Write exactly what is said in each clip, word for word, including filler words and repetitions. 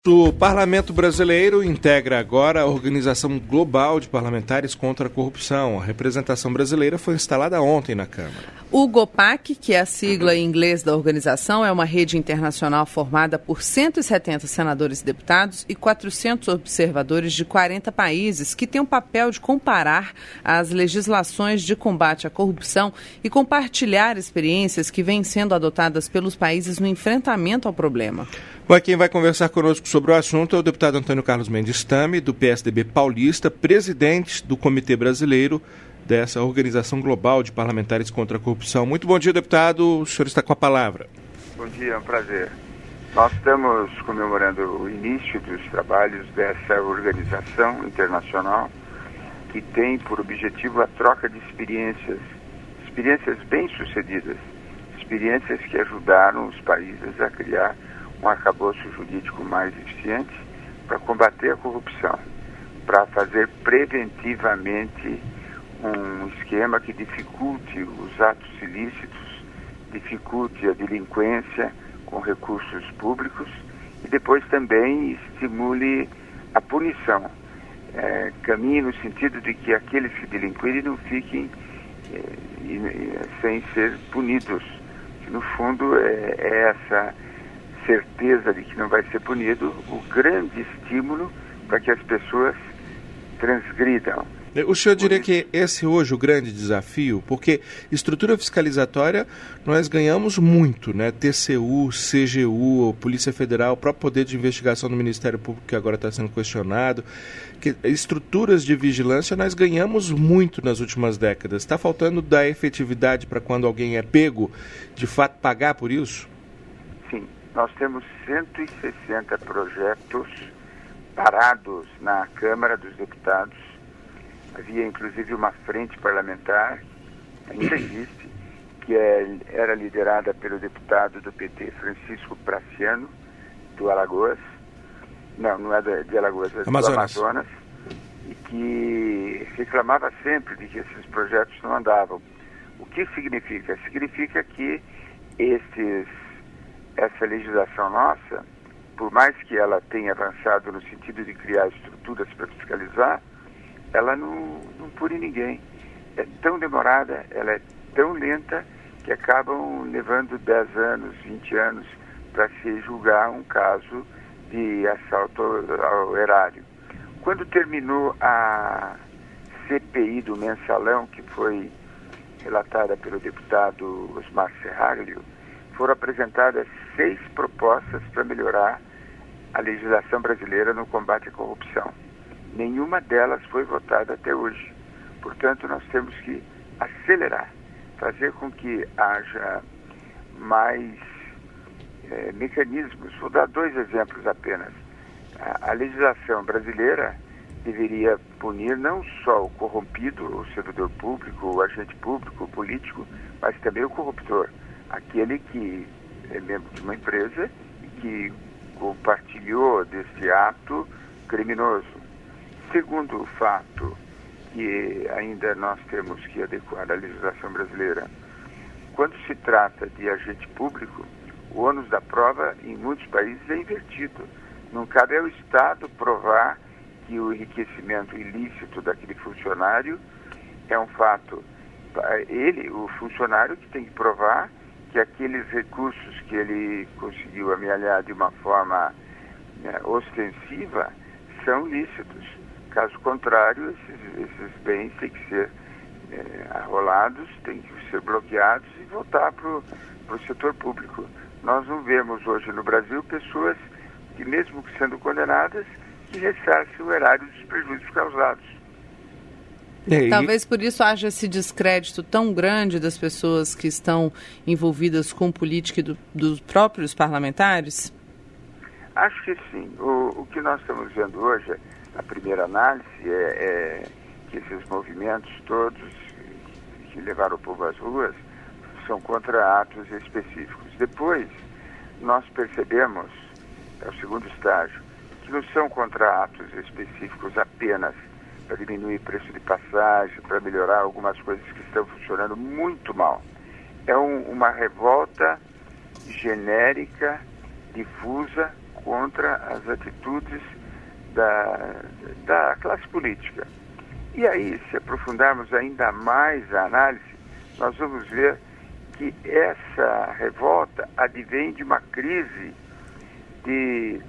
O Parlamento Brasileiro integra agora a Organização Global de Parlamentares contra a Corrupção. A representação brasileira foi instalada ontem na Câmara. O GOPAC, que é a sigla em inglês da organização, é uma rede internacional formada por cento e setenta senadores e deputados e quatrocentos observadores de quarenta países que tem o papel de comparar as legislações de combate à corrupção e compartilhar experiências que vêm sendo adotadas pelos países no enfrentamento ao problema. Bom, quem vai conversar conosco sobre o assunto é o deputado Antônio Carlos Mendes Tame, do P S D B paulista, presidente do Comitê Brasileiro dessa Organização Global de Parlamentares contra a Corrupção. Muito bom dia, deputado. O senhor está com a palavra. Bom dia, é um prazer. Nós estamos comemorando o início dos trabalhos dessa organização internacional que tem por objetivo a troca de experiências, experiências bem-sucedidas, experiências que ajudaram os países a criar um arcabouço jurídico mais eficiente para combater a corrupção, para fazer preventivamente um esquema que dificulte os atos ilícitos, dificulte a delinquência com recursos públicos e depois também estimule a punição. É, caminhe no sentido de que aqueles que delinquirem não fiquem é, e, sem ser punidos. Que, no fundo, é, é essa certeza de que não vai ser punido o grande estímulo para que as pessoas transgridam. O senhor diria que esse hoje é o grande desafio, porque estrutura fiscalizatória nós ganhamos muito, né? T C U, C G U, Polícia Federal, o próprio poder de investigação do Ministério Público que agora está sendo questionado. Que, estruturas de vigilância nós ganhamos muito nas últimas décadas. Está faltando da efetividade para quando alguém é pego, de fato pagar por isso? Sim, nós temos cento e sessenta projetos parados na Câmara dos Deputados. Havia, inclusive, uma frente parlamentar, ainda existe, que é, era liderada pelo deputado do P T, Francisco Praciano, do Alagoas. Não, não é de Alagoas, é Amazonas. do Amazonas. E que reclamava sempre de que esses projetos não andavam. O que significa? Significa que esses, essa legislação nossa, por mais que ela tenha avançado no sentido de criar estruturas para fiscalizar, ela não, não pune ninguém. É tão demorada, ela é tão lenta, que acabam levando dez anos, vinte anos para se julgar um caso de assalto ao, ao erário. Quando terminou a C P I do Mensalão, que foi relatada pelo deputado Osmar Serraglio, foram apresentadas seis propostas para melhorar a legislação brasileira no combate à corrupção. Nenhuma delas foi votada até hoje. Portanto, nós temos que acelerar, fazer com que haja mais é, mecanismos. Vou dar dois exemplos apenas. A, a legislação brasileira deveria punir não só o corrompido, o servidor público, o agente público, o político, mas também o corruptor, aquele que é membro de uma empresa e que compartilhou desse ato criminoso. Segundo fato que ainda nós temos que adequar à legislação brasileira, quando se trata de agente público, o ônus da prova em muitos países é invertido. Não cabe ao Estado provar que o enriquecimento ilícito daquele funcionário é um fato. Ele, o funcionário, que tem que provar que aqueles recursos que ele conseguiu amealhar de uma forma, né, ostensiva são lícitos. Caso contrário, esses, esses bens têm que ser é, arrolados, têm que ser bloqueados e voltar para o setor público. Nós não vemos hoje no Brasil pessoas que, mesmo sendo condenadas, que ressarcem o erário dos prejuízos causados. E... Talvez por isso haja esse descrédito tão grande das pessoas que estão envolvidas com política e do, dos próprios parlamentares? Acho que sim. O, o que nós estamos vendo hoje, a primeira análise, é, é que esses movimentos todos que levaram o povo às ruas são contra atos específicos. Depois, nós percebemos, é o segundo estágio, que não são contra atos específicos apenas para diminuir o preço de passagem, para melhorar algumas coisas que estão funcionando muito mal. É um, uma revolta genérica, difusa, contra as atitudes da, da classe política. E aí, se aprofundarmos ainda mais a análise, nós vamos ver que essa revolta advém de uma crise de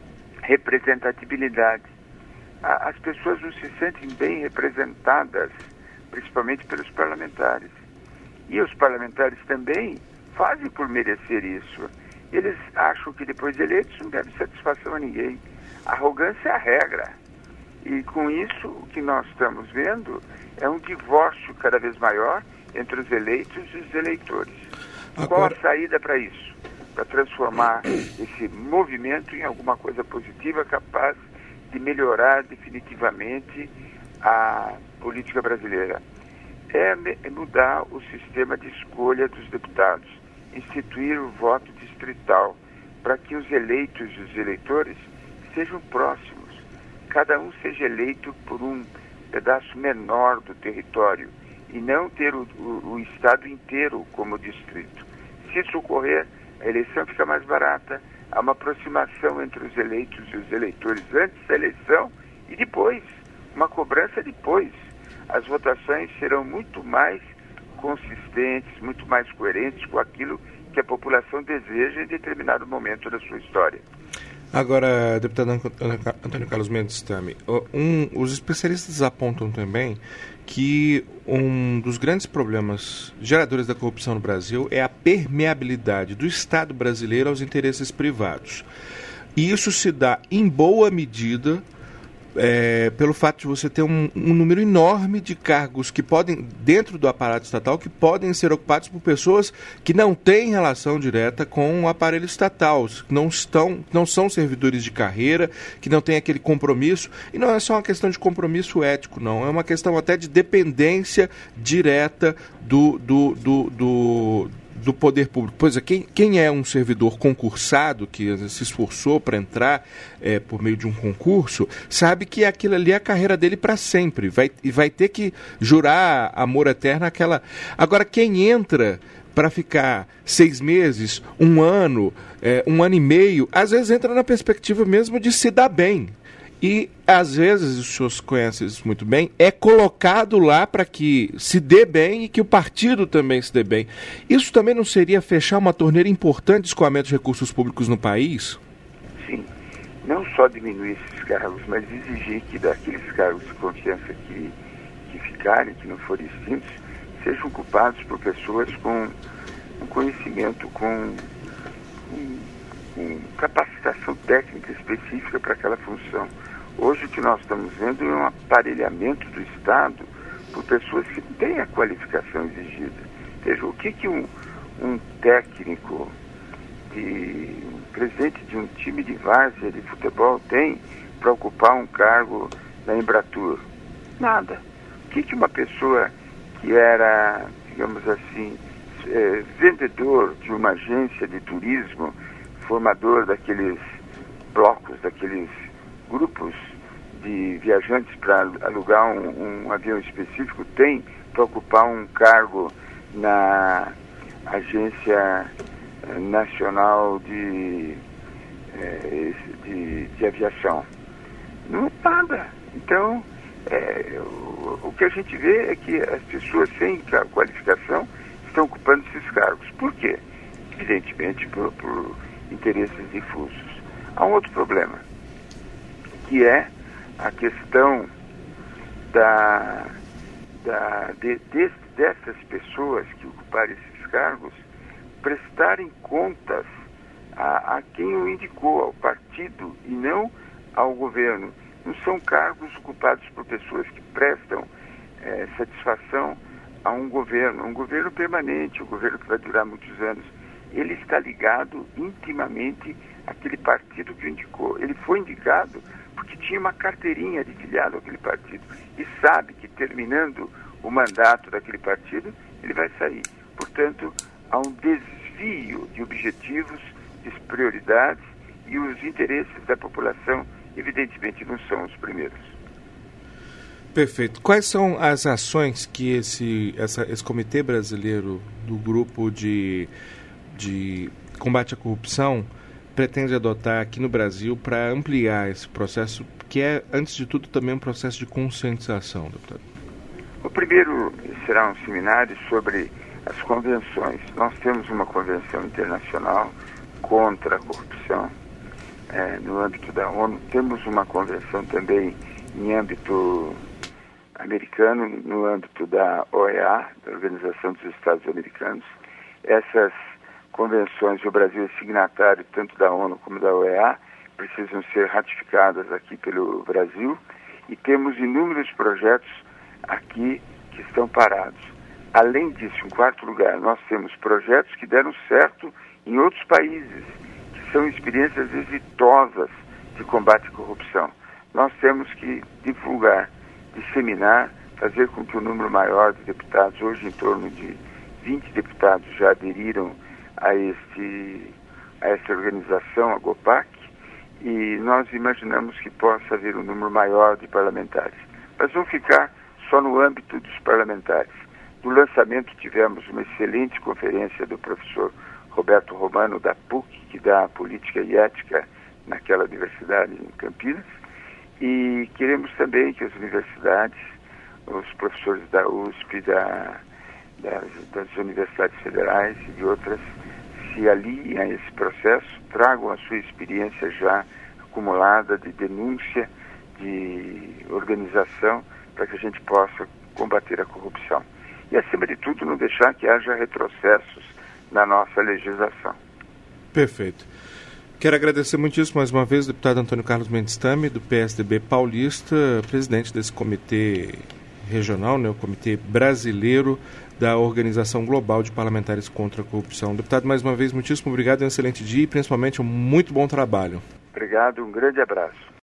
representatividade. As pessoas não se sentem bem representadas, principalmente pelos parlamentares. E os parlamentares também fazem por merecer isso. Eles acham que depois de eleitos não deve satisfação a ninguém. A arrogância é a regra. E com isso, o que nós estamos vendo é um divórcio cada vez maior entre os eleitos e os eleitores. Agora... Qual a saída para isso? Para transformar esse movimento em alguma coisa positiva capaz de melhorar definitivamente a política brasileira. É mudar o sistema de escolha dos deputados, instituir o voto distrital, para que os eleitos e os eleitores sejam próximos, cada um seja eleito por um pedaço menor do território e não ter o, o, o estado inteiro como distrito. Se isso ocorrer, a eleição fica mais barata, há uma aproximação entre os eleitos e os eleitores antes da eleição e depois, uma cobrança depois. As votações serão muito mais consistentes, muito mais coerentes com aquilo que a população deseja em determinado momento da sua história. Agora, deputado Antônio Carlos Mendes Tami, um, os especialistas apontam também que um dos grandes problemas geradores da corrupção no Brasil é a permeabilidade do Estado brasileiro aos interesses privados. E isso se dá, em boa medida, é, pelo fato de você ter um, um número enorme de cargos que podem, dentro do aparato estatal, que podem ser ocupados por pessoas que não têm relação direta com o aparelho estatal, que não, estão, não são servidores de carreira, que não têm aquele compromisso. E não é só uma questão de compromisso ético, não. É uma questão até de dependência direta do... do, do, do do poder público. Pois é, quem, quem é um servidor concursado, que se esforçou para entrar é, por meio de um concurso, sabe que aquilo ali é a carreira dele para sempre. Vai, e vai ter que jurar amor eterno àquela... Agora, quem entra para ficar seis meses, um ano, é, um ano e meio, às vezes entra na perspectiva mesmo de se dar bem. E, às vezes, os senhores conhecem isso muito bem, é colocado lá para que se dê bem e que o partido também se dê bem. Isso também não seria fechar uma torneira importante de escoamento de recursos públicos no país? Sim. Não só diminuir esses cargos, mas exigir que daqueles cargos de confiança que, que ficarem, que não forem extintos, sejam ocupados por pessoas com um conhecimento, com, com, com capacitação técnica específica para aquela função. Hoje o que nós estamos vendo é um aparelhamento do Estado por pessoas que não têm a qualificação exigida. Veja, o que, que um, um técnico, de, um presidente de um time de várzea de futebol tem para ocupar um cargo na Embratur? Nada. O que, que uma pessoa que era, digamos assim, é, vendedor de uma agência de turismo, formador daqueles blocos, daqueles grupos de viajantes para alugar um, um avião específico, tem para ocupar um cargo na Agência Nacional de, de, de Aviação? Não é nada. Então, é, o, o que a gente vê é que as pessoas sem qualificação estão ocupando esses cargos. Por quê? Evidentemente por, por interesses difusos. Há um outro problema, que é a questão da, da, de, de, dessas pessoas que ocuparem esses cargos prestarem contas a, a quem o indicou, ao partido, e não ao governo. Não são cargos ocupados por pessoas que prestam é, satisfação a um governo, um governo permanente, um governo que vai durar muitos anos. Ele está ligado intimamente àquele partido que o indicou. Ele foi indicado porque tinha uma carteirinha de filiado àquele partido e sabe que, terminando o mandato daquele partido, ele vai sair. Portanto, há um desvio de objetivos, de prioridades, e os interesses da população, evidentemente, não são os primeiros. Perfeito. Quais são as ações que esse, essa, esse Comitê Brasileiro do Grupo de, de Combate à Corrupção pretende adotar aqui no Brasil para ampliar esse processo, que é, antes de tudo, também um processo de conscientização, deputado? O primeiro será um seminário sobre as convenções. Nós temos uma convenção internacional contra a corrupção é, no âmbito da ONU. Temos uma convenção também em âmbito americano, no âmbito da O E A, da Organização dos Estados Americanos. Essas convenções, o Brasil é signatário tanto da ONU como da O E A, precisam ser ratificadas aqui pelo Brasil, e temos inúmeros projetos aqui que estão parados. Além disso, em quarto lugar, nós temos projetos que deram certo em outros países, que são experiências exitosas de combate à corrupção. Nós temos que divulgar, disseminar, fazer com que o número maior de deputados, hoje em torno de vinte deputados já aderiram a, este, a essa organização, a GOPAC, e nós imaginamos que possa haver um número maior de parlamentares. Mas vão ficar só no âmbito dos parlamentares. No lançamento tivemos uma excelente conferência do professor Roberto Romano, da P U C, que dá Política e Ética naquela universidade em Campinas, e queremos também que as universidades, os professores da U S P, da, das, das universidades federais e de outras, se aliem a esse processo, tragam a sua experiência já acumulada de denúncia, de organização, para que a gente possa combater a corrupção. E, acima de tudo, não deixar que haja retrocessos na nossa legislação. Perfeito. Quero agradecer muitíssimo mais uma vez o deputado Antônio Carlos Mendes Tame, do P S D B paulista, presidente desse comitê regional, né, o Comitê Brasileiro da Organização Global de Parlamentares contra a Corrupção. Deputado, mais uma vez, muitíssimo obrigado, um excelente dia e, principalmente, um muito bom trabalho. Obrigado, um grande abraço.